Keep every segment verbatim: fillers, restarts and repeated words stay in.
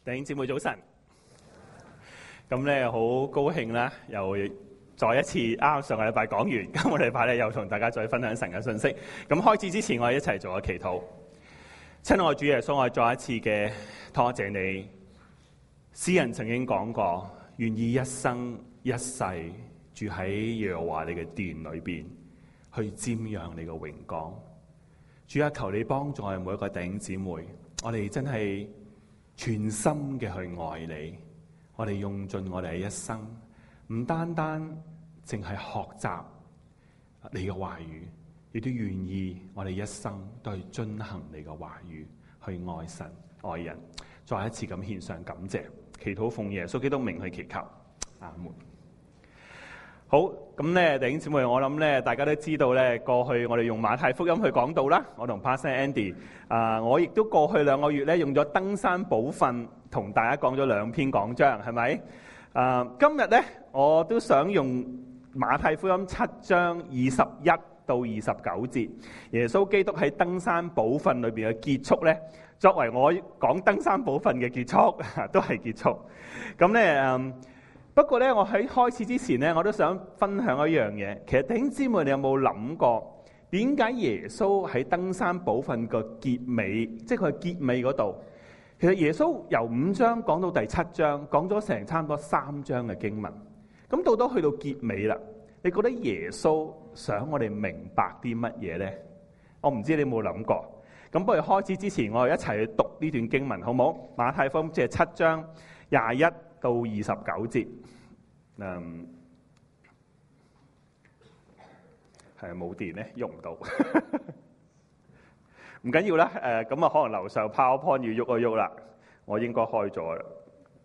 弟兄姊妹早晨，咁咧好高興啦，又再一次啱啱上個禮拜講完，今個禮拜咧又同大家再分享神嘅信息。咁開始之前，我哋一齊做個祈禱。親愛主耶穌，我再一次嘅多謝你。詩人曾經講過，願意一生一世住喺耶和華你嘅殿裏邊，去瞻仰你嘅榮光。主啊，求你幫助我哋每一個弟兄姊妹，我哋真係全心嘅去愛你，我哋用盡我哋嘅一生，唔單單淨係學習你嘅話語，亦都願意我哋一生都係遵行你嘅話語，去愛神愛人。再一次咁獻上感謝，祈禱奉耶穌基督名去祈求，阿門。好，咁咧弟兄姊妹，我諗咧大家都知道咧，過去我哋用馬太福音去講道啦。我同 Pastor Andy 啊、呃，我亦都過去兩個月咧用咗登山寶訓同大家講咗兩篇講章，係咪？啊、呃，今日咧我都想用馬太福音七章二十一到二十九節，耶穌基督喺登山寶訓裏邊嘅結束咧，作為我講登山寶訓嘅結束，都係結束。咁咧嗯。不過咧，我喺開始之前咧，我都想分享一樣嘢。其實弟兄姊妹，你有冇諗過點解耶穌喺登山寶訓個結尾，即係佢結尾嗰度，其實耶穌由五章講到第七章，講咗成差唔多三章嘅經文。咁到到去到結尾啦，你覺得耶穌想我哋明白啲乜嘢呢？我唔知你有冇諗過。咁不如開始之前，我哋一齊去讀呢段經文，好唔好？馬太福音即係七章廿一到二十九節，嗯，係冇電咧，用唔到，唔緊要啦。誒，咁啊，可能樓上 PowerPoint 要喐一喐啦，我應該開咗啦。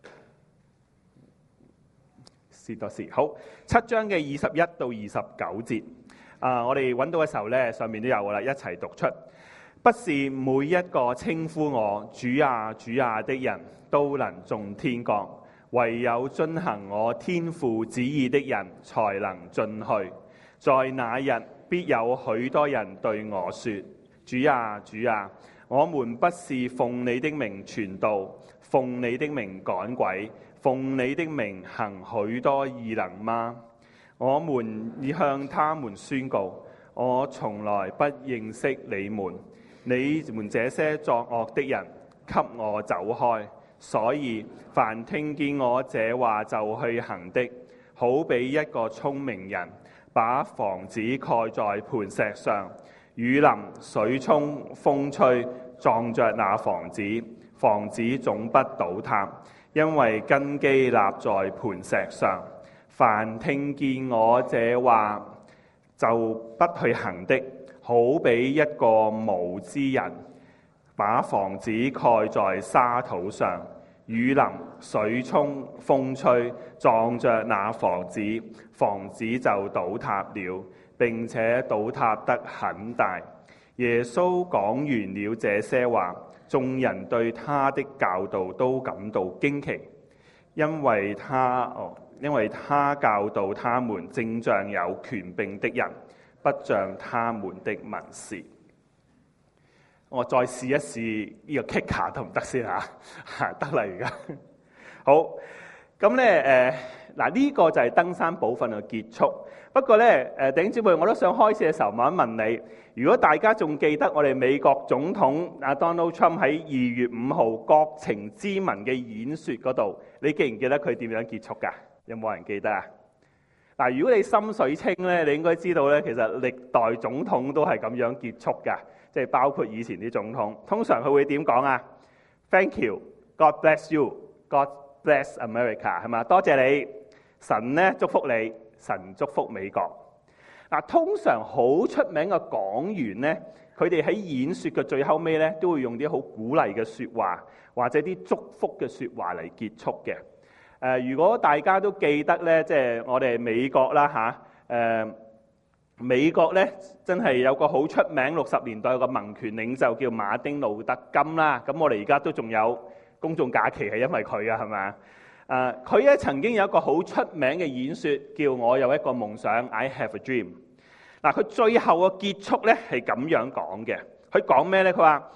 試多試，好，七章嘅二十一到二十九節，啊，我哋揾到嘅時候咧，上面都有噶啦，一齊讀出。不是每一個稱呼我主啊主啊的人都能進天國，唯有遵行我天父旨意的人才能進去。在那日必有許多人對我說：主啊主啊，我們不是奉你的名傳道，奉你的名趕鬼，奉你的名行許多異能嗎？我們已向他們宣告：我從來不認識你們，你們這些作惡的人，給我走開！所以凡聽見我這話就去行的，好比一個聰明人把房子蓋在磐石上，雨淋、水沖、風吹，撞着那房子，房子總不倒塌，因為根基立在磐石上。凡聽見我這話就不去行的，好比一個無知人把房子蓋在沙土上，雨淋、水沖、風吹，撞着那房子，房子就倒塌了，並且倒塌得很大。耶穌講完了這些話，眾人對他的教導都感到驚奇，因為他哦，因為他教導他們正像有權柄的人，不像他們的文士。我再試一試呢個 kicker 得唔得先嚇？得啦而家。好，咁咧誒嗱呢個就係登山寶訓嘅結束。不過咧誒弟兄姊妹，我都想開始嘅時候問一問你，如果大家仲記得我哋美國總統阿 Donald Trump 喺二月五號國情咨文嘅演説嗰度，你記唔記得佢點樣結束㗎？有冇人記得啊？嗱，如果你心水清咧，你應該知道咧，其實歷代總統都係咁樣結束㗎，即係包括以前啲總統。通常佢會點講啊 ？Thank you, God bless you, God bless America， 係嘛？多謝你，神咧祝福你，神祝福美國。嗱，通常好出名嘅講員咧，佢哋喺演説嘅最後尾咧，都會用啲好鼓勵嘅説話，或者啲祝福嘅説話嚟結束嘅。誒、呃，如果大家都記得咧，即係我哋美國啦嚇，誒、呃、美國咧真係有個好出名六十年代有個民權領袖叫馬丁路德金啦。咁我哋而家都仲有公眾假期係因為佢啊，係咪？誒，佢咧曾經有一個好出名嘅演説，叫我有一個夢想 ，I have a dream。嗱，佢最後嘅結束咧係咁樣講嘅。佢講咩咧？佢話：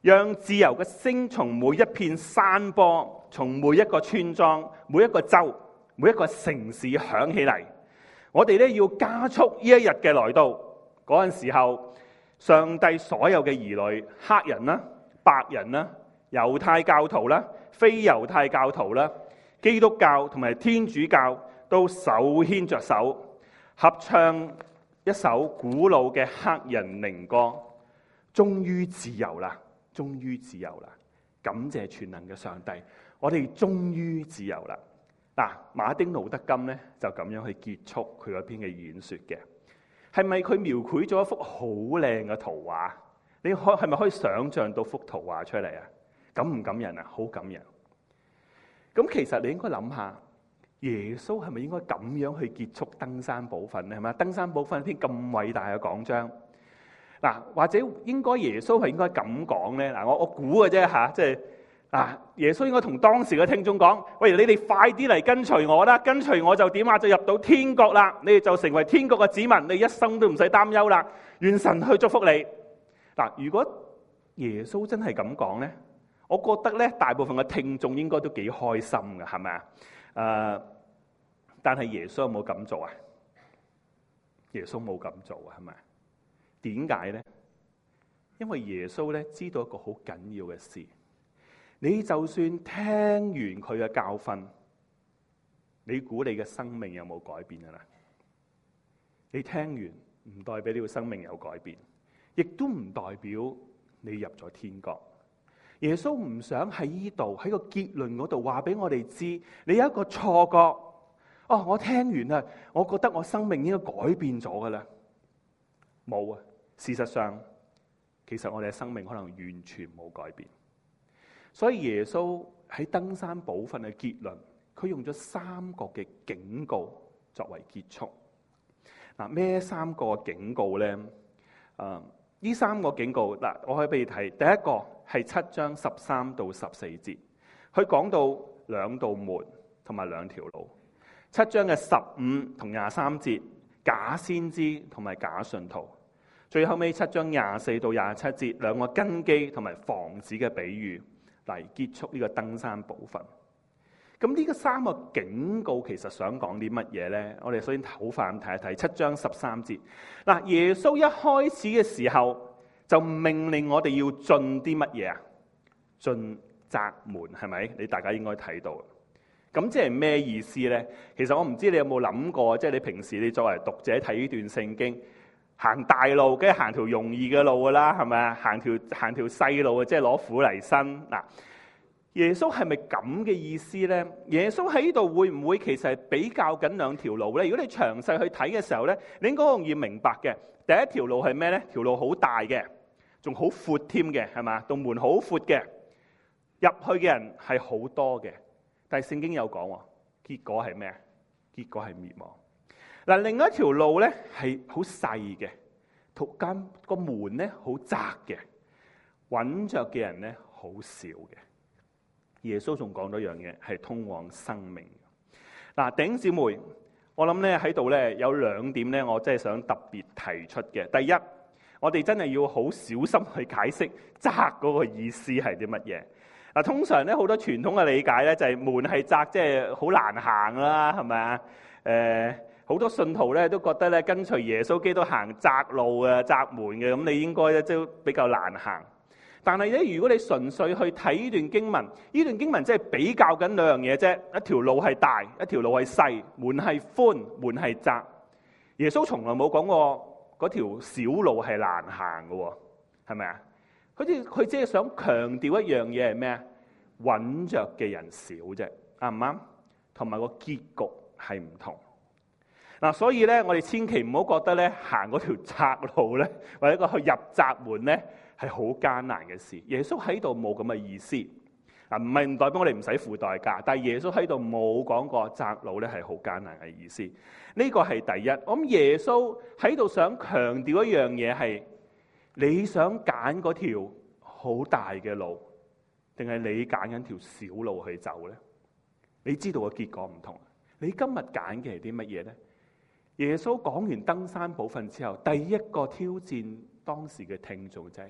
讓自由嘅聲從每一片山坡，從每一個村莊、每一個州、每一個城市響起嚟。我哋咧要加速呢一日嘅來到。嗰陣時候，上帝所有嘅兒女，黑人啦、白人啦、猶太教徒啦、非猶太教徒啦、基督教同埋天主教都手牽着手，合唱一首古老嘅黑人靈歌，終於自由啦！終於自由啦！感謝全能嘅上帝，我哋終於自由啦！嗱，馬丁路德金咧就咁樣去結束佢嗰篇嘅演說嘅。係咪佢描繪咗一幅好靚嘅圖畫？你可係咪可以想像到幅圖畫出嚟啊？感唔感人啊？好感人。咁其實你應該諗下，耶穌係咪應該咁樣去結束登山寶訓咧？係咪？登山寶訓一篇咁偉大嘅講章，嗱，或者應該耶穌係應該咁講咧？嗱，我我估嘅啫嚇，即係啊，耶穌應該同當時嘅聽眾講：喂，你哋快啲嚟跟隨我啦！跟隨我就點啊？就入到天國啦！你哋就成為天國嘅子民，你一生都唔使擔憂啦！願神去祝福你。嗱，如果耶穌真係咁講咧，我覺得咧，大部分嘅聽眾應該都幾開心嘅，係咪啊？誒，但係耶穌有冇咁做啊？耶穌冇咁做啊，係咪？點解咧？因為耶穌咧知道一個好緊要嘅事。你就算聽完佢嘅教訓，你估你嘅生命有冇改變啊？你聽完唔代表你嘅生命有改變，亦都唔代表你入咗天國。耶穌唔想喺呢度喺個結論嗰度話俾我哋知，你有一個錯覺。哦，我聽完啦，我覺得我生命應該改變咗噶啦。冇啊，事實上，其實我哋嘅生命可能完全冇改變。所以耶穌喺登山寶訓嘅結論，佢用咗三個嘅警告作為結束。嗱，咩三個警告咧？啊，呢三個警告嗱，我可以俾你睇。第一個係七章十三到十四節，佢講到兩道門同埋兩條路。七章嘅十五同廿三節，假先知同埋假信徒。最後尾七章廿四到廿七節，兩個根基同埋房子嘅比喻。嚟結束呢個登山寶訓。咁呢個三個警告其實想講啲乜嘢呢？我哋首先好快咁睇一睇七章十三節。嗱，耶穌一開始嘅時候就命令我哋要進啲乜嘢啊？進窄門，係咪？你大家應該睇到。咁即係咩意思呢？其實我唔知你有冇諗過，即係你平時你作為讀者睇呢段聖經，行大路，梗係行條容易嘅路噶啦，係咪啊？行條行條細路啊，即係攞苦嚟辛。嗱，耶穌係咪咁嘅意思咧？耶穌喺呢度會唔會其實係比較緊兩條路咧？如果你詳細去睇嘅時候咧，你應該好容易明白嘅。第一條路係咩咧？條路好大嘅，仲好闊添嘅，係嘛？道門好闊嘅，入去嘅人係好多嘅。但係聖經有講喎，結果係咩啊？結果係滅亡。嗱，另一條路咧係好細嘅，途間個門咧好窄嘅，揾着嘅人咧好少嘅。耶穌仲講咗一樣嘢，係通往生命。嗱，弟兄姊妹，我諗咧喺度咧有兩點咧，我真係想特別提出嘅。第一，我哋真係要好小心去解釋窄嗰個意思係啲乜嘢。嗱，通常咧好多傳統嘅理解咧就係門係窄，即係好難行啦，係咪啊？誒、呃。好多信徒咧都覺得咧跟隨耶穌基督行窄路啊、窄門嘅，咁你應該咧都比較難行。但係咧，如果你純粹去睇呢段經文，呢段經文即係比較緊兩樣嘢啫。一條路係大，一條路係細，門係寬，門係窄。耶穌從來冇講過嗰條小路係難行嘅喎，係咪啊？佢只佢只係想強調一樣嘢係咩啊？揾着嘅人少啫，啱唔啱？同埋個結局係唔同。嗱，所以咧，我哋千祈唔好覺得咧，行嗰條窄路咧，或者個去入窄門咧，係好艱難嘅事。耶穌喺度冇咁嘅意思。嗱，唔係唔代表我哋唔使付代價，但係耶穌喺度冇講過窄路咧係好艱難嘅意思。呢個係第一。我諗耶穌喺度想強調一樣嘢係：你想揀嗰條好大嘅路，定係你揀緊條小路去走咧？你知道個結果唔同。你今日揀嘅係啲乜嘢咧？耶穌講完登山寶訓之後，第一個挑戰當時嘅聽眾就係：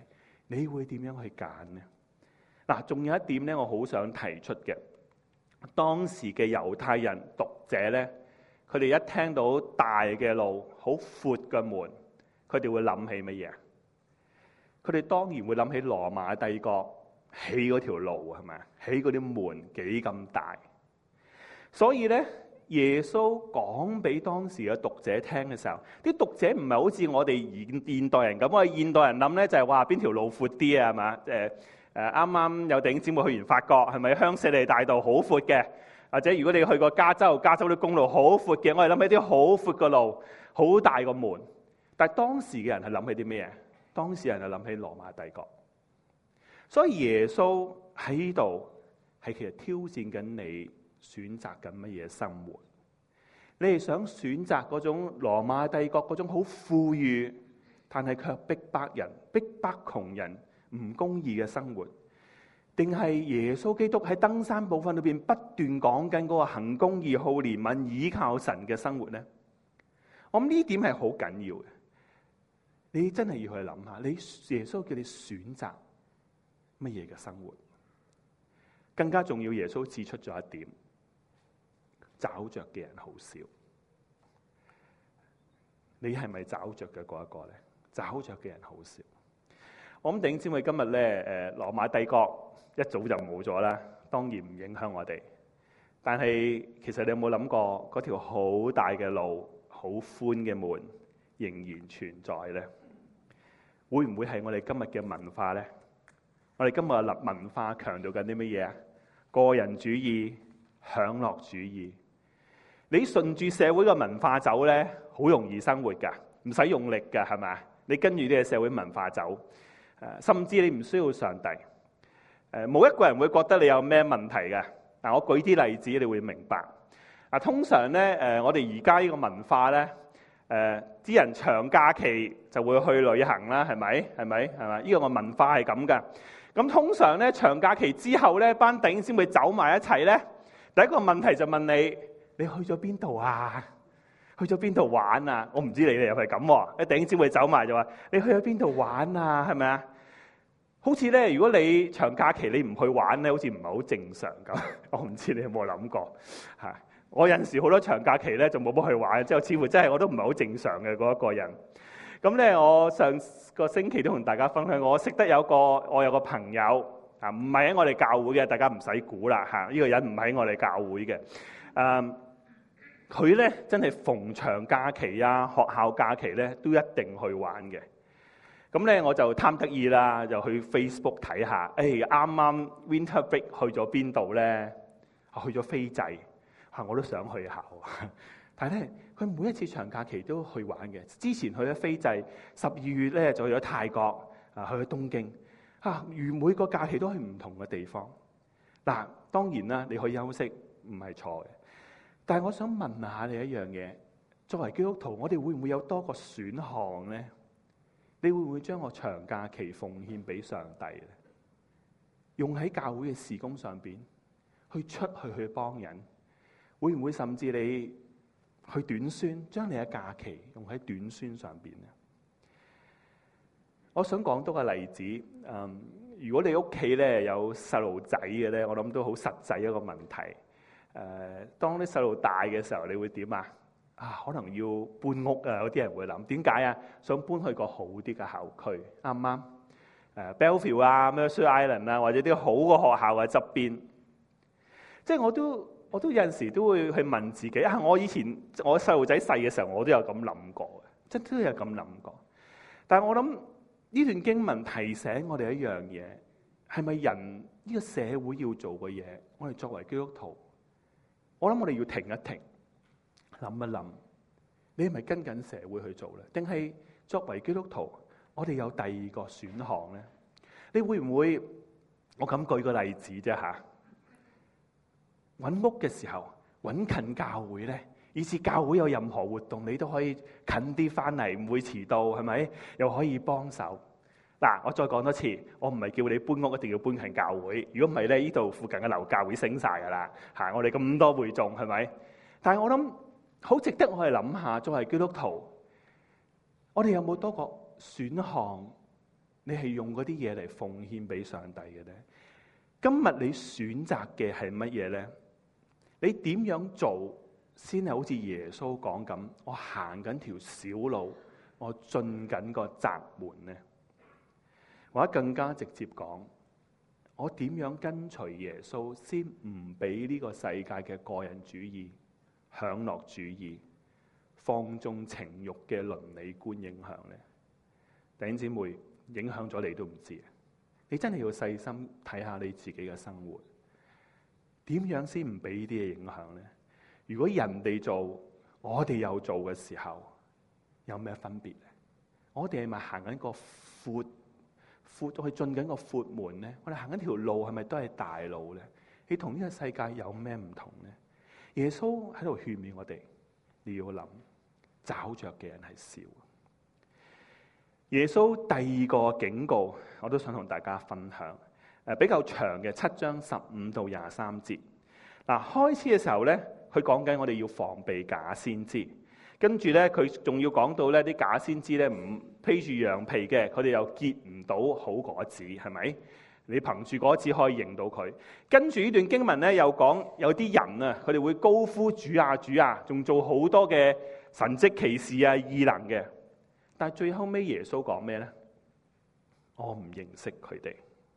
你會點樣去揀呢？嗱，仲有一點咧，我好想提出嘅，當時嘅猶太人讀者咧，佢哋一聽到大嘅路、好闊嘅門，佢哋會諗起乜嘢？佢哋當然會諗起羅馬帝國起嗰條路，係咪？起嗰啲門幾咁大？所以咧，耶穌講俾當時嘅讀者聽嘅時候，啲讀者唔係好似我哋現現代人咁，我哋現代人諗咧就係話邊條路闊啲啊，係嘛？誒誒，啱啱有弟兄姊妹去完法國，係咪香榭麗大道好闊嘅？或者如果你去過加州，加州啲公路好闊嘅，我哋諗起啲好闊嘅路，好大個門。但係當時嘅人係諗起啲咩嘢？當時人就諗起羅馬帝國。所以耶穌喺呢度係其實挑戰緊你選擇緊乜嘢生活。你係想選擇嗰種羅馬帝國嗰種好富裕，但係卻逼迫人、逼迫窮人、唔公義嘅生活，定係耶穌基督喺登山寶訓裏邊不斷講緊嗰個行公義、好憐憫、倚靠神嘅生活呢？我諗呢點係好緊要嘅。你真係要去諗下，你耶穌叫你選擇乜嘢嘅生活？更加重要，耶穌指出咗一點：找着嘅人好少。你係咪找着嘅嗰一個咧？找着嘅人好少。我諗弟兄姊妹今日咧，誒，羅馬帝國一早就冇咗啦，當然唔影響我哋。但係其實你有冇諗過，嗰條好大嘅路、好寬嘅門仍然存在咧？會唔會係我哋今日嘅文化咧？我哋今日嘅文化強調緊啲乜嘢啊？個人主義、享樂主義。你順住社會嘅文化走咧，好容易生活噶，唔使用力噶，係咪？你跟住呢個社會文化走，誒，甚至你唔需要上帝。誒，冇一個人會覺得你有咩問題嘅。嗱，我舉啲例子，你會明白。啊，通常咧，誒，我哋而家呢個文化咧。誒、呃，啲人長假期就會去旅行啦，係咪？係咪？係咪？呢個個文化係咁噶。咁通常咧，長假期之後咧，班弟兄先會走埋一齊咧。第一個問題就問你：你去咗邊度啊？去咗邊度玩啊？我唔知你哋又係咁喎。一弟兄先會走埋就話：你去咗邊度玩啊？係咪啊？好似咧，如果你長假期你唔去玩咧，好似唔係好正常咁。我唔知你有冇諗過嚇。我有陣時好多長假期咧就冇乜去玩，之後似乎真係我都唔係好正常嘅嗰一個人。咁咧，我上個星期都同大家分享，我識得有個我有個朋友啊，唔係喺我哋教會嘅，大家唔使估啦嚇。呢個人唔喺我哋教會嘅。誒，佢咧真係逢長假期啊、學校假期咧都一定去玩嘅。咁咧我就貪得意啦，就去 Facebook 睇下，誒啱啱 Winter Break 去咗邊度咧？去咗斐濟。嚇！我都想去下，但係咧，佢每一次長假期都去玩嘅。之前去咗斐濟，十二月咧就去咗泰國，啊去咗東京。嚇！如每個假期都去唔同嘅地方。嗱，當然啦，你可以休息，唔係錯嘅。但係我想問下你一樣嘢：作為基督徒，我哋會唔會有多個選項咧？你會唔會將個長假期奉獻俾上帝咧？用喺教會嘅事工上邊，去出去去幫人？會唔會甚至你去短宣，將你嘅假期用喺短宣上邊咧？我想講多個例子。嗯，如果你屋企咧有細路仔嘅咧，我諗都好實際一個問題。誒、呃，當啲細路大嘅時候，你會點啊？啊，可能要搬屋啊！有啲人會諗，點解啊？想搬去個好啲嘅校區，啱唔啱？誒 Belleville 啊 Mercer Island 啊，或者啲好嘅學校嘅側邊，即係我都。我都有陣時都會去問自己啊！我以前我細路仔細嘅時候，我都有咁諗過嘅，真都有咁諗過。但係我諗呢段經文提醒我哋一樣嘢，係咪人呢個社會要做嘅嘢？我哋作為基督徒，我諗我哋要停一停，諗一諗，你係咪跟緊社會去做咧？定係作為基督徒，我哋有第二個選項咧？你會唔會？我咁舉個例子啫嚇。揾屋嘅時候揾近教會咧，以至教會有任何活動，你都可以近啲翻嚟，唔會遲到，係咪？又可以幫手。嗱，我再講多次，我唔係叫你搬屋一定要搬近教會。如果唔係咧，呢度附近嘅樓價會升晒噶啦。嚇，我哋咁多會眾，係咪？但係我諗好值得我哋諗下，作為基督徒，我哋有冇多個選項你係用嗰啲嘢嚟奉獻俾上帝嘅咧？今日你選擇嘅係乜嘢咧？你點樣做先係好似耶穌講咁？我行緊條小路，我進緊個窄門呢？或者更加直接講，我點樣跟隨耶穌，先唔俾呢個世界嘅個人主義、享樂主義、放縱情慾嘅倫理觀影響呢？弟兄姊妹，影響咗你都唔知。你真係要細心睇下你自己嘅生活，點樣先唔俾呢啲嘢影響呢？如果人哋做，我哋又做嘅時候，有咩分別呢？我哋係咪行緊個闊闊去進緊個闊門呢？我哋行緊條路係咪都係大路呢？你同呢個世界有咩唔同呢？耶穌喺度勸勉我哋，你要諗，找着嘅人係少。耶穌第二個警告，我都想同大家分享，誒比較長嘅七章十五到廿三節。嗱，開始嘅時候咧，佢講緊我哋要防備假先知，跟住咧佢仲要講到咧啲假先知咧唔披住羊皮嘅，佢哋又結唔到好果子，係咪？你憑住果子可以認到佢。跟住呢段經文咧又講有啲人啊，佢哋會高呼主啊主啊，仲做好多嘅神蹟奇事啊異能嘅。但係最後尾耶穌講咩呢？我唔認識佢哋。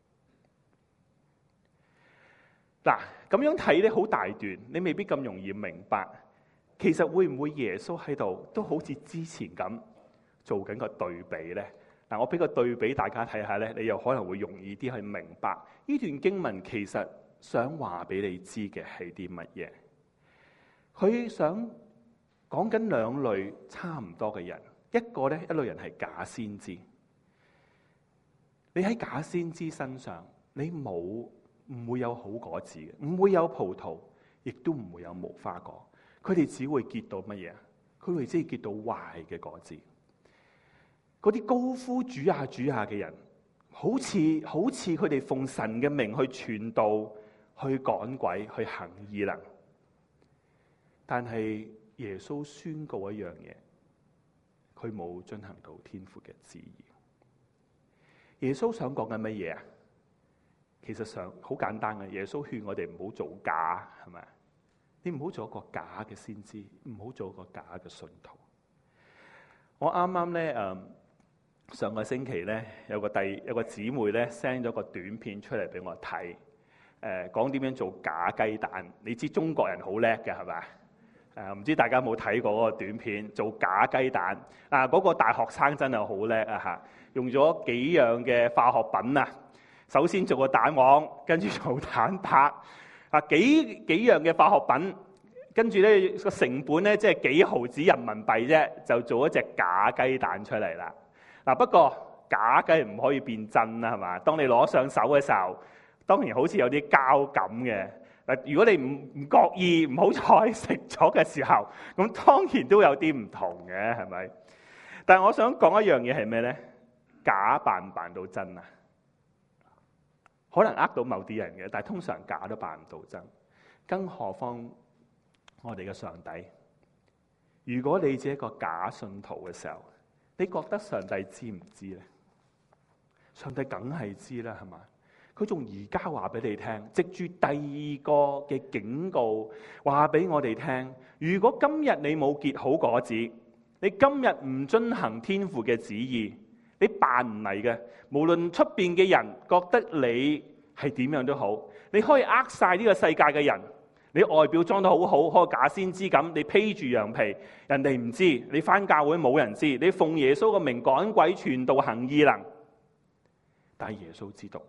嗱，咁樣睇咧好大段，你未必咁容易明白。其實會唔會耶穌喺度都好似之前咁做緊個對比呢？嗱，我俾個對比大家睇下咧，你又可能會容易啲去明白呢段經文其實想話俾你知嘅係啲乜嘢。佢想講緊兩類差唔多嘅人。一個咧，一類人係假先知。你喺假先知身上，你冇唔會有好果子嘅，唔會有葡萄，亦都唔會有無花果。佢哋只會結到乜嘢？佢哋只係結到壞嘅果子。嗰啲高呼主啊主啊嘅人，好似好似佢哋奉神嘅名去傳道、去趕鬼、去行異能。但係耶穌宣告一樣嘢。佢冇進行到天父嘅旨意。耶穌想講緊乜嘢啊？其實上好簡單嘅，耶穌勸我哋唔好做假，係咪？你唔好做一個假嘅先知，唔好做一個假嘅信徒。我啱啱咧誒，上個星期咧有個弟有個姊妹咧 send 咗個短片出嚟俾我睇，誒講點樣做假雞蛋。你知中國人好叻嘅係咪？誒唔知大家有冇睇過嗰個短片做假雞蛋啊？嗰個大學生真係好叻啊！嚇，用咗幾樣嘅化學品啊。首先做個蛋黃，跟住做蛋白啊，幾幾樣嘅化學品，跟住咧個成本咧即係幾毫子人民幣啫，就做一隻假雞蛋出嚟啦。嗱，不過假雞唔可以變真啦，係嘛？當你攞上手嘅時候，當然好似有啲膠感嘅。如果你唔唔覺意唔好彩食咗嘅時候，咁當然都有啲唔同嘅，係咪？但係我想講一樣嘢係咩呢？假扮唔扮到真啊？可能呃到某啲人嘅，但係通常假都扮唔到真。更何況我哋嘅上帝。如果你只係一個假信徒嘅時候，你覺得上帝知唔知呢？上帝梗係知啦，係嘛？佢仲而家話俾你聽，藉住第二個嘅警告，話俾我哋聽：如果今日你冇結好果子，你今日唔遵行天父嘅旨意，你扮唔嚟嘅。無論出邊嘅人覺得你係點樣都好，你可以呃晒呢個世界嘅人。你外表裝得好好，好似假先知咁，你披住羊皮，人哋唔知。你返教會冇人知，你奉耶穌嘅名趕鬼傳道行異能，但係耶穌知道。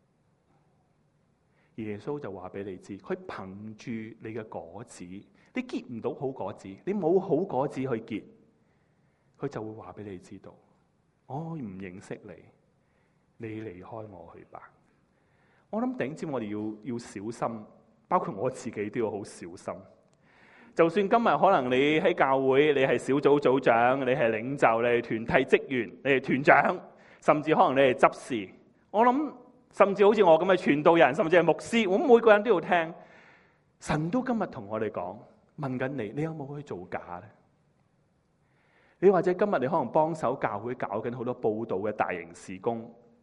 耶穌就話俾你知，佢憑住你嘅果子，你結唔到好果子，你冇好果子去結，佢就會話俾你知道，我唔認識你，你離開我去吧。我諗頂尖，我哋要要小心，包括我自己都要好小心。就算今日可能你喺教會，你係小組組長，你係領袖，你係團體職員，你係團長，甚至可能你係執事，我諗。甚至好似我咁嘅傳道人，甚至係牧師，我每個人都要聽。神都今日同我哋講，問緊你，你有冇去做假呢？你或者今日你可能幫手教會搞緊好多佈道嘅大型事工，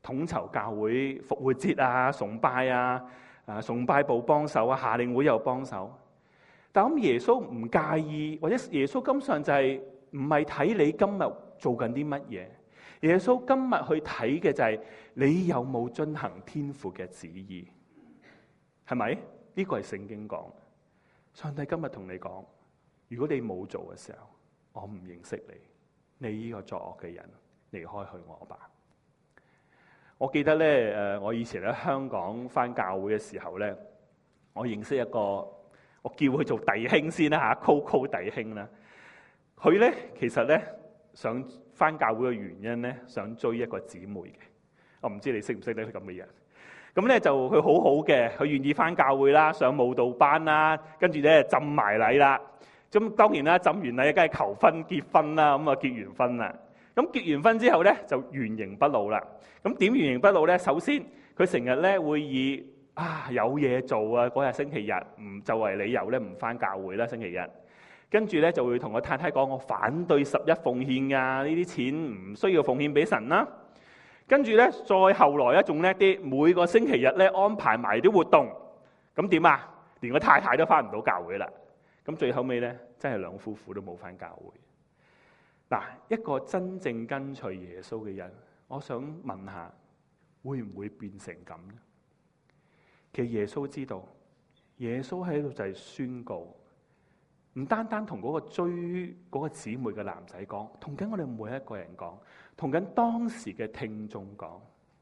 統籌教會復活節啊、崇拜啊、啊崇拜部幫手啊、夏令會又幫手。但係咁耶穌唔介意，或者耶穌根本上就係唔係睇你今日做緊啲乜嘢？耶穌今日去睇嘅就係你有冇遵行天父嘅旨意，係咪？呢個係聖經講。上帝今日同你講，如果你冇做嘅時候，我唔認識你，你呢個作惡嘅人，離開去我吧。我記得咧，誒，我以前喺香港返教會嘅時候咧，我認識一個，我叫佢做弟兄先啦嚇，Coco 弟兄啦。佢咧其實咧想返教會嘅原因咧，想追一個姊妹嘅。我唔知你識唔識得佢咁嘅人。咁咧就佢好好嘅，佢願意返教會啦，上舞蹈班啦，跟住咧浸埋禮啦。咁當然啦，浸完禮梗係求婚結婚啦，咁啊結完婚啦。咁結完婚之後咧就原形不露啦。咁點原形不露咧？首先佢成日咧會以啊有嘢做啊，嗰日星期日唔就為理由咧唔返教會啦，星期日。跟住咧就會同個太太講：我反對十一奉獻㗎，呢啲錢唔需要奉獻俾神啦。跟住咧，再後來咧仲叻啲，每個星期日咧安排埋啲活動，咁點啊？連個太太都翻唔到教會啦。咁最後尾咧，真係兩夫婦都冇翻教會。嗱，一個真正跟隨耶穌嘅人，我想問下，會唔會變成咁呢？其實耶穌知道，耶穌喺度就係宣告，唔單單同嗰個追嗰個姊妹嘅男仔講，同緊我哋每一個人講，同緊當時嘅聽眾講，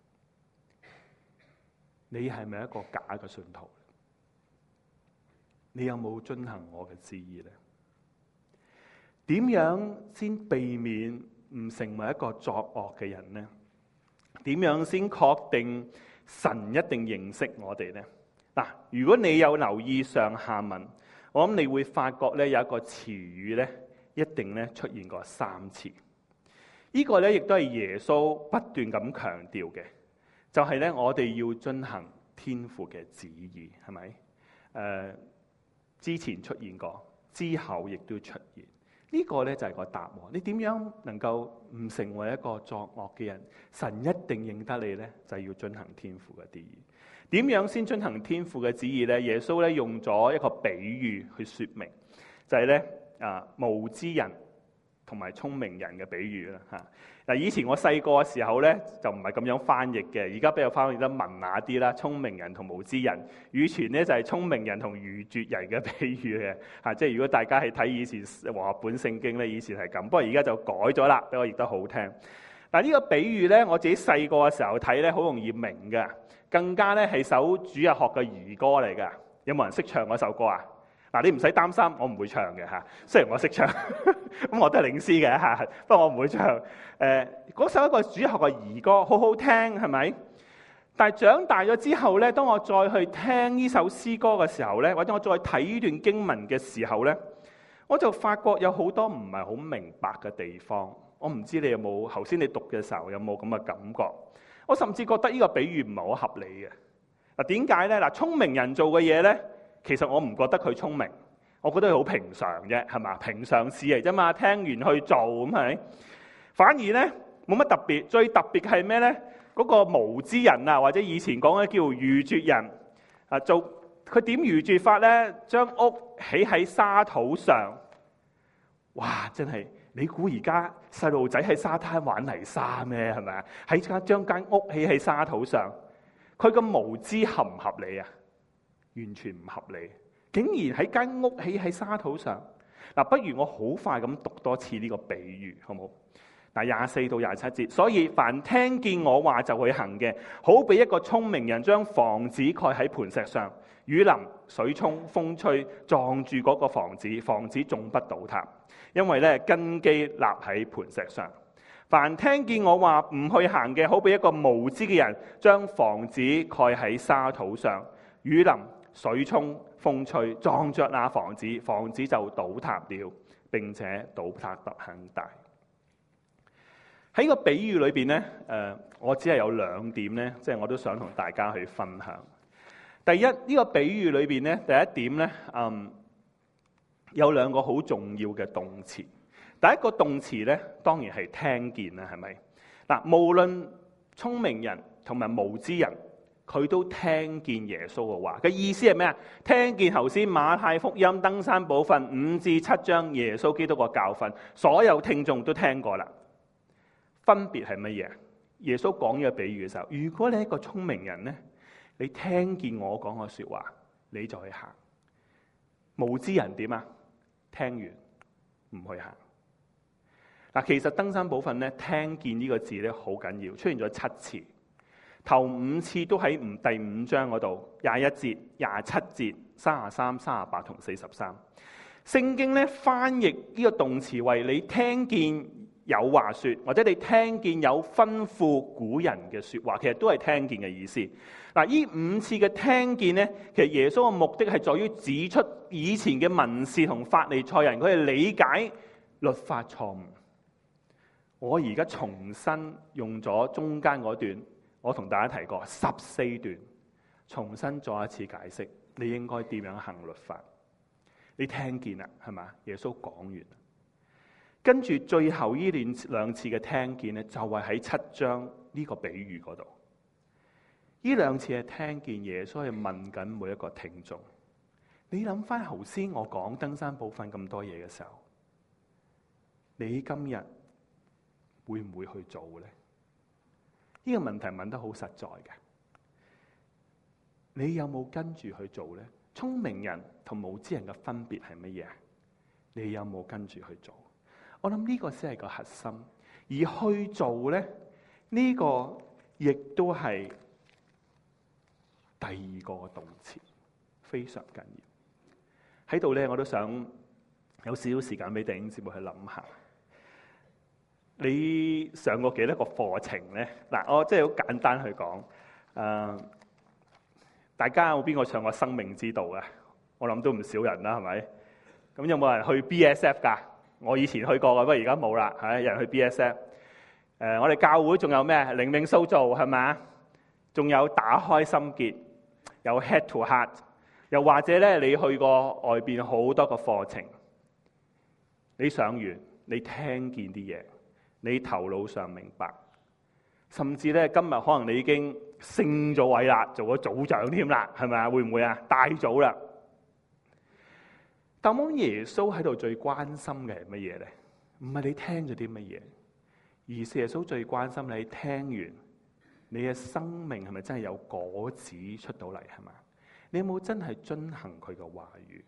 你係咪一個假嘅信徒？你有冇遵行我嘅旨意呢？點樣先避免唔成為一個作惡嘅人呢？點樣先確定神一定認識我哋呢？嗱，如果你有留意上下文，我諗你會發覺咧有一個詞語咧，一定咧出現過三次。呢個咧亦都係耶穌不斷咁強調嘅，就係咧我哋要遵行天父嘅旨意，係咪？誒，之前出現過，之後亦都出現。呢個咧就係個答案。你點樣能夠唔成為一個作惡嘅人？神一定認得你咧，就係要遵行天父嘅旨意。點樣先遵行天父嘅旨意咧？耶穌咧用咗一個比喻去說明，就係咧啊無知人同埋聰明人嘅比喻啦嚇。嗱，以前我細個嘅時候咧就唔係咁樣翻譯嘅，而家比較翻譯得文雅啲啦。聰明人同無知人，語傳咧就係聰明人同愚拙人嘅比喻嘅嚇。即係如果大家係睇以前和合本聖經咧，以前係咁，不過而家就改咗啦，比我譯得好聽。但係呢個比喻咧，我自己細個嘅時候睇咧，好容易明嘅。更加咧係首主日學嘅兒歌嚟㗎，有冇人識唱嗰首歌啊？嗱，你唔使擔心，我唔會唱嘅嚇。雖然我識唱，咁我都係領詩嘅嚇，不過我唔會唱。誒、呃，嗰首一個主日學嘅兒歌，好好聽係咪？但係長大咗之後咧，當我再去聽呢首詩歌嘅時候咧，或者我再睇呢段經文嘅時候咧，我就發覺有好多唔係好明白嘅地方。我唔知你有冇頭先你讀嘅時候有冇咁嘅感覺？我甚至覺得呢個比喻唔係好合理嘅。嗱，點解咧？嗱，聰明人做嘅嘢咧，其實我唔覺得佢聰明，我覺得佢好平常啫，係嘛？平常事嚟啫嘛，聽完去做咁係。反而咧冇乜特別，最特別係咩咧？嗰個無知人啊，或者以前講嘅叫愚拙人啊，做佢點愚拙法咧？將屋起喺沙土上，哇！真係〜你估而家細路仔喺沙灘玩泥沙咩？係咪啊？喺間將間屋起喺沙土上，佢咁無知合唔合理啊？完全唔合理，竟然喺間屋起喺沙土上。嗱，不如我好快咁讀多次呢個比喻，好唔好？嗱，廿四到廿七節，所以凡聽見我話就去行嘅，好比一個聰明人將房子蓋喺磐石上，雨淋、水沖、風吹，撞住嗰個房子，房子總不倒塌。因為咧根基立喺磐石上。凡聽見我話唔去行嘅，好比一個無知嘅人將房子蓋喺沙土上，雨淋、水沖、風吹，撞着那房子，房子就倒塌了，並且倒塌得很大。喺個比喻裏邊咧，誒，我只係有兩點咧，即係我都想同大家去分享。第一，呢個比喻裏邊咧，第一點咧，嗯。有兩個好重要嘅動詞。第一個動詞咧，當然係聽見啦，係咪？嗱，無論聰明人同埋無知人，佢都聽見耶穌嘅話。嘅意思係咩啊？聽見頭先馬太福音登山寶訓五至七章耶穌基督個教訓，所有聽眾都聽過啦。分別係乜嘢？耶穌講呢個比喻嘅時候，如果你係一個聰明人呢，你聽見我講嘅說話，你就去行。無知人點啊？聽完唔去行。嗱，其實登山寶訓咧，聽見呢個字咧好緊要，出現咗七次，頭五次都喺唔第五章嗰度，廿一節、廿七節、三十三、三十八同四十三。聖經咧翻譯呢個動詞為你聽見有話說，或者你聽見有吩咐古人嘅說話，其實都係聽見嘅意思。嗱，呢五次嘅聽見咧，其實耶穌嘅目的係在於指出以前嘅文士同法利賽人佢哋理解律法錯誤。我而家重新用咗中間嗰段，我同大家提過十四段，重新再一次解釋你應該點樣行律法。你聽見啦，係嘛？耶穌講完，跟住最後呢段兩次嘅聽見咧，就係喺七章呢個比喻嗰度。呢兩次係聽見耶穌係問緊每一個聽眾。你諗翻頭先我講登山寶訓咁多嘢嘅時候，你今日會唔會去做呢？呢個問題問得好實在嘅，你有冇跟住去做呢？聰明人同無知人嘅分別係乜嘢？你有冇跟住去做？我諗呢個先係個核心，而去做呢，呢個亦都係第二個動詞，非常緊要。喺度呢，我都想有少少時間俾弟兄姊妹去諗下。你上過幾多個課程呢？嗱，我即係好簡單去講。誒、呃，大家有邊個上過生命之道啊？我諗都唔少人啦，係咪？咁有冇人去 B S F 㗎？我以前去過嘅，不過而家冇啦。係有人去 B S F。誒、呃，我哋教會仲有咩？靈命塑造係咪？仲有打開心結，有 head to heart， 又或者咧，你去過外邊好多個課程，你上完，你聽見啲嘢。你頭腦上明白，甚至咧今日可能你已經升咗位啦，做咗組長添啦，係咪啊？會唔會啊？大組啦。但係耶穌喺度最關心嘅係乜嘢咧？唔係你聽咗啲乜嘢，而是耶穌最關心你聽完，你嘅生命係咪真係有果子出到嚟？係嘛？你有冇真係遵行佢嘅話語？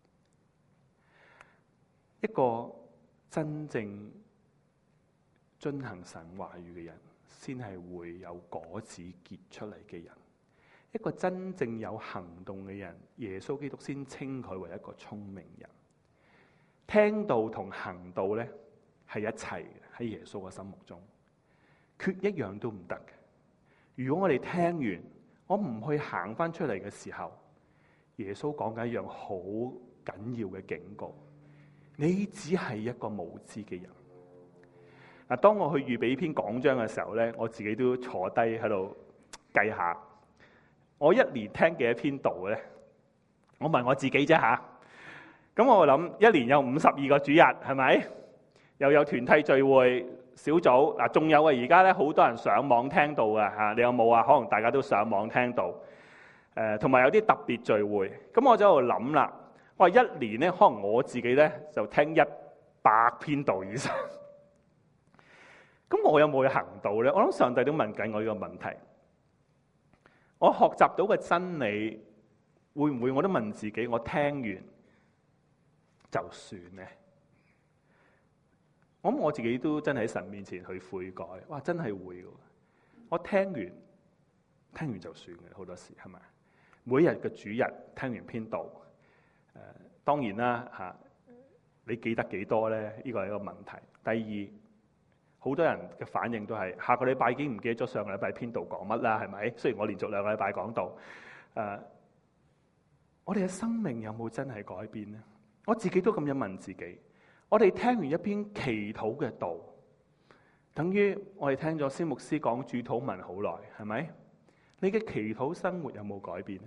一個真正遵行神話語嘅人，先係會有果子結出嚟嘅人。一個真正有行動嘅人，耶穌基督先稱佢為一個聰明人。聽道同行道咧係一齊嘅，喺耶穌嘅心目中，缺一樣都唔得嘅。如果我哋聽完，我唔去行翻出嚟嘅時候，耶穌講緊一樣好緊要嘅警告：你只係一個無知嘅人。嗱，當我去預備篇講章嘅時候咧，我自己都坐低喺度計下，我一年聽幾多篇道咧？我問我自己啫吓。咁我諗一年有五十二個主日，係咪？又有團體聚會、小組，嗱，仲有啊！而家咧好多人上網聽道嘅吓，你有冇啊？可能大家都上網聽道，誒，同埋有啲特別聚會。咁我就喺度諗啦，我話一年咧，可能我自己咧就聽一百篇道以上。咁我有冇去行道咧？我諗上帝都問緊我呢個問題。我學習到嘅真理，會唔會我都問自己，我聽完就算咧？我諗我自己都真係喺神面前去悔改。哇，真係會嘅。我聽完，聽完就算嘅，好多時係咪？每日嘅主日聽完篇道，誒、呃，當然啦吓、啊，你記得幾多咧？呢個係一個問題。第二，好多人嘅反應都係下個禮拜已經唔記得咗上個禮拜篇道講乜啦，係咪？雖然我連續兩個禮拜講道，誒、呃，我哋嘅生命有冇真係改變呢？我自己都咁樣問自己。我哋聽完一篇祈禱嘅道，等於我哋聽咗司牧師講主禱文好耐，係咪？你嘅祈禱生活有冇改變呢？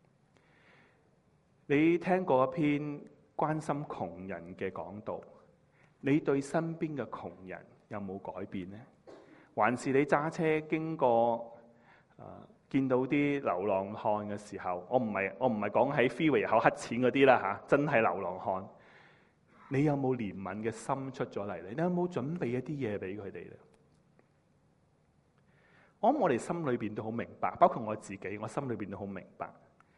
你聽過一篇關心窮人嘅講道，你對身邊嘅窮人有冇改變呢？還是你揸車經過啊，見到啲流浪漢嘅時候，我唔係我唔係講喺 freeway 口乞錢嗰啲啦嚇，真係流浪漢。你有冇憐憫嘅心出咗嚟咧？你有冇準備一啲嘢俾佢哋咧？我諗我哋心裏邊都好明白，包括我自己，我心裏邊都好明白。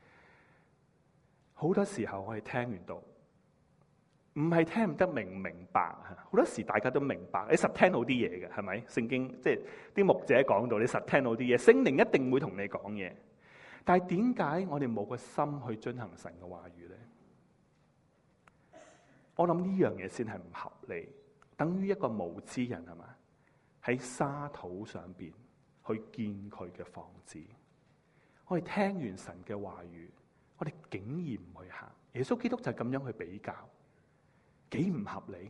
好多時候我哋聽完到，唔係聽唔得明唔明白嚇。好多時大家都明白，你實聽到啲嘢嘅，係咪？聖經即係啲牧者講到，你實聽到啲嘢，聖靈一定會同你講嘢。但係點解我哋冇個心去遵行神嘅話語咧？我諗呢樣嘢先係唔合理，等於一個無知人係嘛，喺沙土上邊去建佢嘅房子。我哋聽完神嘅話語，我哋竟然唔去行。耶穌基督就係咁樣去比較，幾唔合理。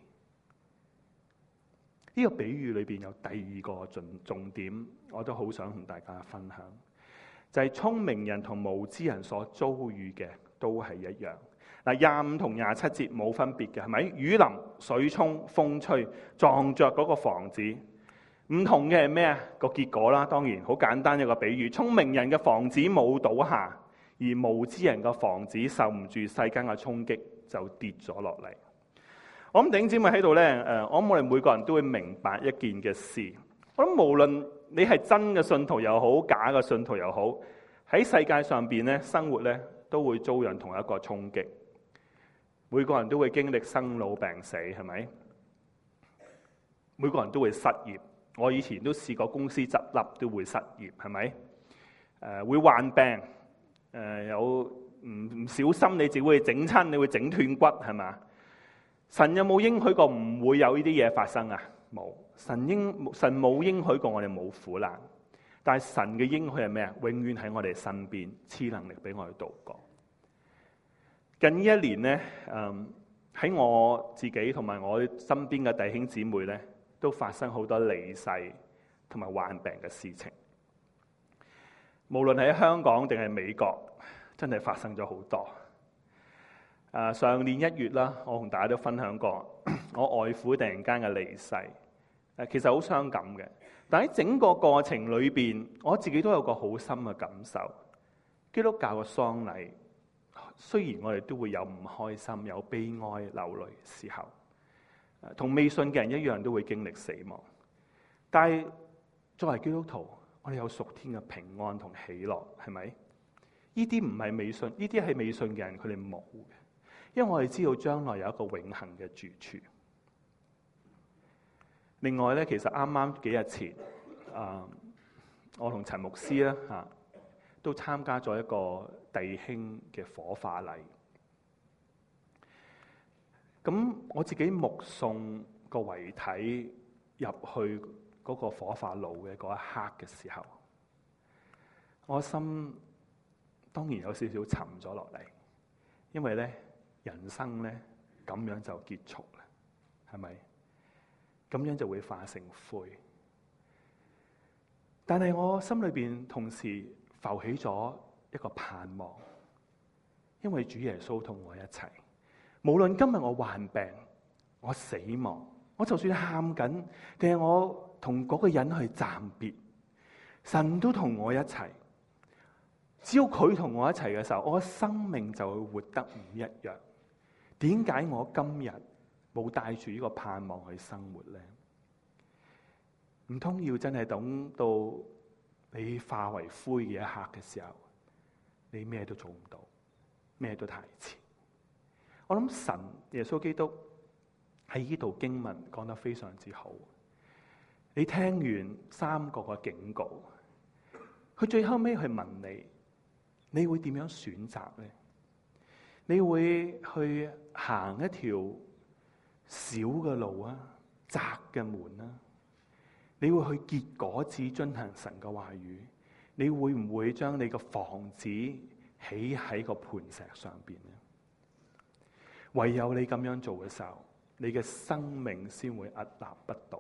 呢、這個比喻裏邊有第二個重重點，我都好想同大家分享，就係、是、聰明人同無知人所遭遇嘅都係一樣。嗱，廿五同廿七節冇分別嘅，係咪？雨淋、水沖、風吹，撞着嗰個房子。唔同嘅係咩啊？個結果啦，當然好簡單一個比喻。聰明人嘅房子冇倒下，而無知人嘅房子受唔住世間嘅衝擊，就跌咗落嚟。我諗弟兄姊妹喺度咧，誒，我諗我哋每個人都會明白一件嘅事。我諗無論你係真嘅信徒又好，假嘅信徒又好，喺世界上邊咧生活咧，都會遭遇同一個衝擊。每個人都會經歷生老病死，係咪？每個人都會失業。我以前都試過公司執笠都會失業，係咪？誒、呃、會患病，誒、呃、有唔唔小心你自己會整親，你會整斷骨，係嘛？神有冇應許過唔會有呢啲嘢發生啊？冇。神應神冇應許過我哋冇苦難，但係神嘅應許係咩啊？永遠喺我哋身邊，賜能力俾我哋度過。近呢一年咧，誒喺我自己同埋我身邊嘅弟兄姊妹咧，都發生好多離世同埋患病嘅事情。無論喺香港定係美國，真係發生咗好多。誒上年一月啦，我同大家都分享過，我外父突然間嘅離世，誒其實好傷感嘅。但喺整個過程裏邊，我自己都有個好深嘅感受。基督教嘅喪禮，雖然我哋都會有唔開心、有悲哀、流淚嘅時候，同未信嘅人一樣都會經歷死亡。但係作為基督徒，我哋有屬天嘅平安同喜樂，係咪？呢啲唔係未信，呢啲係未信嘅人，佢哋冇嘅。因為我哋知道將來有一個永恆嘅住處。另外咧，其實啱啱幾日前，啊，我同陳牧師咧嚇都參加咗一個弟兄嘅火化禮。咁我自己目送個遺體入去嗰個火化爐嘅嗰一刻嘅時候，我心當然有少少沉咗落嚟，因為咧人生咧咁樣就結束啦，係咪？咁樣就會化成灰。但係我心裏邊同時浮起咗一個盼望，因為主耶穌同我一齊。無論今日我患病，我死亡，我就算喊緊，定係我同嗰個人去暫別，神都同我一齊。只要佢同我一齊嘅時候，我嘅生命就會活得唔一樣。點解我今日冇帶住呢個盼望去生活呢？唔通要真係等到你化為灰嘅一刻嘅時候，你咩都做唔到，咩都太遲。我諗神耶穌基督喺呢度經文講得非常之好。你聽完三個嘅警告，佢最後尾去問你，你會點樣選擇呢？你會去行一條小嘅路啊，窄嘅門啊？你會去結果子遵行神嘅話語？你會唔會將你個房子起喺個磐石上邊呢？唯有你咁樣做嘅時候，你嘅生命先會屹立不倒。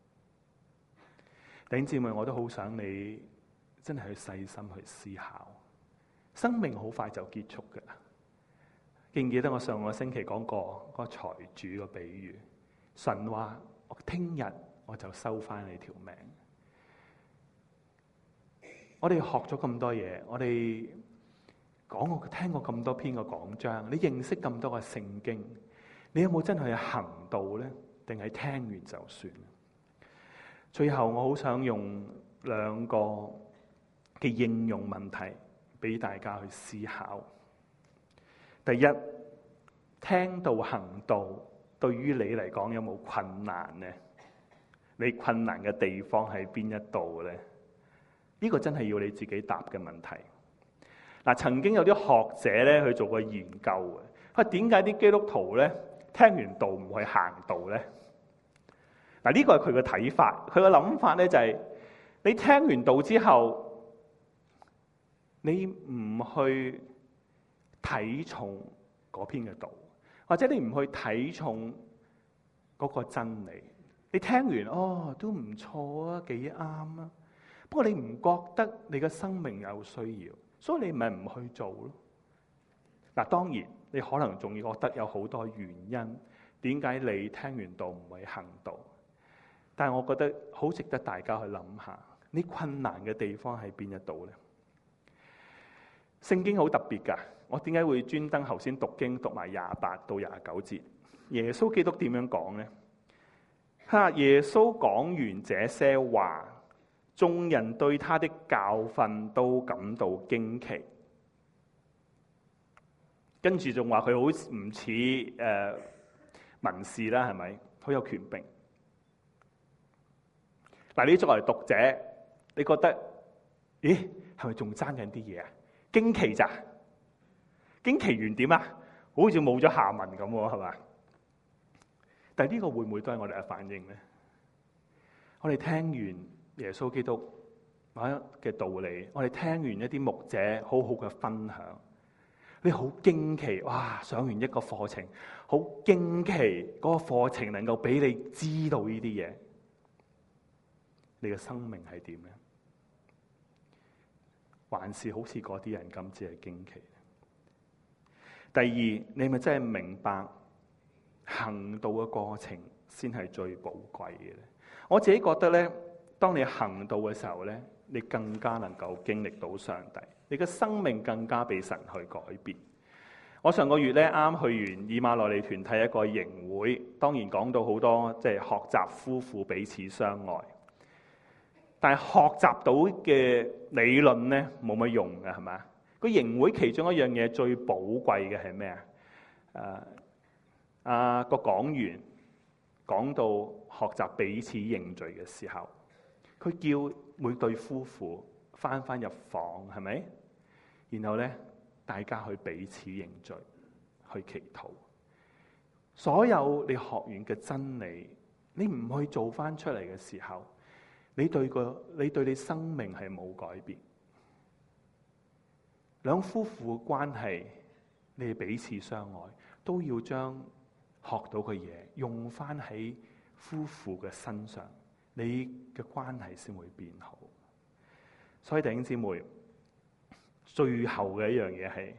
弟兄姊妹，我都好想你真係去細心去思考，生命好快就結束㗎喇。記唔記得我上個星期講過嗰個財主嘅比喻？神話我聽日我就收翻你條命。 我哋學咗咁多嘢，我哋講過聽過咁多篇嘅講章，你認識咁多嘅聖經，你有冇真係去行道呢？定係聽完就算？最後我好想用兩個嘅應用問題俾大家去思考。第一，聽道行道對於你嚟講有冇困難呢？你困難嘅地方喺邊一度呢？呢個真係要你自己答嘅問題。嗱，曾經有啲學者咧去做過研究嘅，佢話點解啲基督徒咧聽完道唔去行道咧？嗱，呢個係佢嘅睇法，佢嘅諗法咧就係：你聽完道之後，你唔去睇重嗰篇嘅道，或者你唔去睇重嗰個真理。你聽完哦，都唔錯啊，幾啱啊。不過你唔覺得你嘅生命有需要，所以你咪唔去做咯。嗱，當然你可能仲要覺得有好多原因，點解你聽完道唔去行道？但係我覺得好值得大家去諗下，你困難嘅地方喺邊一度呢？聖經好特別㗎，我點解會專登頭先讀經讀埋廿八到廿九節？耶穌基督點樣講呢？哈！耶穌講完這些話，眾人對他的教訓都感到驚奇，跟住仲話佢好唔似誒文士啦，係咪？好有權柄。嗱，你作為讀者，你覺得，咦，係咪仲爭緊啲嘢啊？驚奇咋？驚奇完點啊？好似冇咗下文咁喎，係嘛？但係呢個會唔會都係我哋嘅反應呢？我哋聽完耶穌基督嘅道理，我哋聽完一啲牧者好好嘅分享，你好驚奇，哇！上完一個課程，好驚奇嗰個課程能夠俾你知道呢啲嘢，你嘅生命係點呢？還是好似嗰啲人咁只係驚奇？第二，你咪真係明白行道嘅過程先係最寶貴嘅咧？我自己覺得咧，當你行道嘅時候咧，你更加能夠經歷到上帝，你嘅生命更加被神去改變。我上個月咧啱去完以馬內利團體一個營會，當然講到好多即係學習夫婦彼此相愛，但係學習到嘅理論咧冇乜用嘅，係咪？個營會其中一樣嘢最寶貴嘅係咩啊？誒，啊個講員講到學習彼此認罪嘅時候，佢叫每對夫婦翻翻入房，係咪？然後咧，大家去彼此認罪，去祈禱。所有你學完嘅真理，你唔去做翻出嚟嘅時候，你對個你對你生命係冇改變。兩夫婦關係，你哋彼此相愛，都要將學到嘅嘢用翻喺夫婦嘅身上，你嘅關係先會變好。所以弟兄姊妹，最後嘅一樣嘢係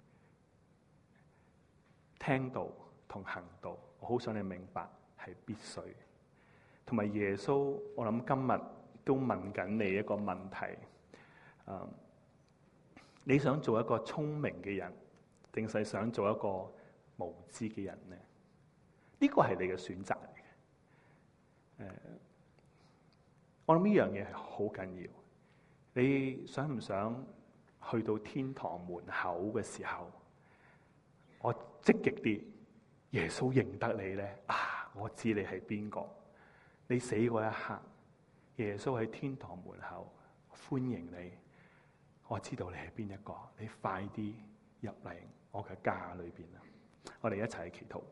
聽道同行道，我好想你明白係必須。同埋耶穌，我諗今日都問緊你一個問題：嗯，你想做一個聰明嘅人，定係想做一個無知嘅人呢？呢個係你嘅選擇嚟嘅。誒，我諗呢樣嘢係好緊要。你想唔想去到天堂門口嘅時候，我積極啲，耶穌認得你咧？啊，我知你係邊個。你死嗰一刻，耶穌喺天堂門口歡迎你。我知道你係邊一個，你快啲入嚟我嘅家裏邊啦！我哋一齊祈禱。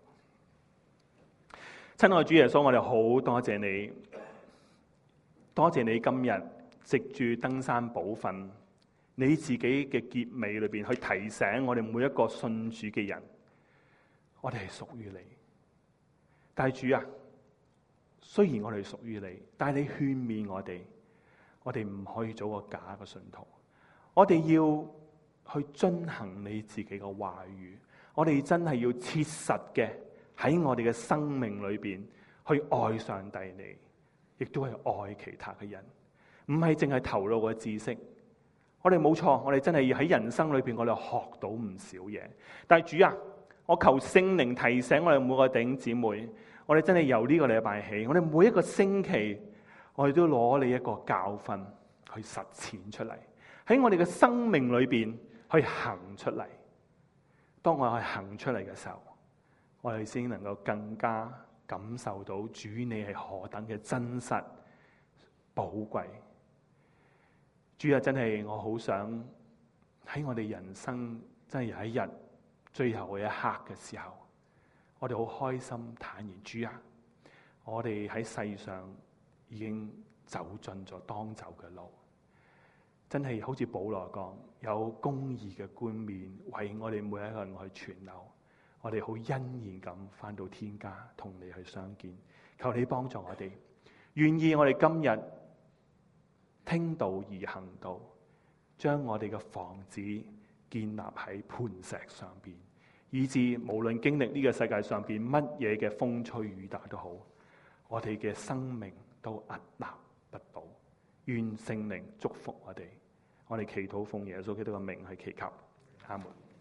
親愛主耶穌，我哋好多謝你，多謝你今日藉住登山寶訓，你自己嘅結尾裏邊去提醒我哋每一個信主嘅人，我哋係屬於你。但係主啊，雖然我哋屬於你，但係你勸勉我哋，我哋唔可以做個假嘅信徒。我哋要去遵行你自己嘅話語，我哋真係要切實嘅喺我哋嘅生命裏邊去愛上帝你，亦都係愛其他嘅人，唔係淨係頭腦嘅知識， 我哋冇錯，我哋真係要喺人生裏邊，我哋學到唔少嘢。但係主啊，我求聖靈提醒我哋每個弟兄姊妹，我哋真係由呢個禮拜起，我哋每一個星期，我哋都攞你一個教訓去實踐出嚟，喺我哋嘅生命裏邊去行出嚟。當我哋行出嚟嘅時候，我哋先能夠更加感受到主你係何等嘅真實寶貴。主啊，真係我好想喺我哋人生真係有一日最後嘅一刻嘅時候，我哋好開心坦然，主啊，我哋喺世上已經走盡咗當走嘅路，真係好似保羅講，有公義嘅冠冕為我哋每一個人去存留，我哋好欣然咁返到天家同你去相見。求你幫助我哋，願意我哋今日聽道而行道，將我哋嘅房子建立喺磐石上邊，以致無論經歷呢個世界上邊乜嘢嘅風吹雨打都好，我哋嘅生命都屹立不倒。願聖靈祝福我哋，我哋祈禱奉耶穌基督嘅名去祈求，阿門。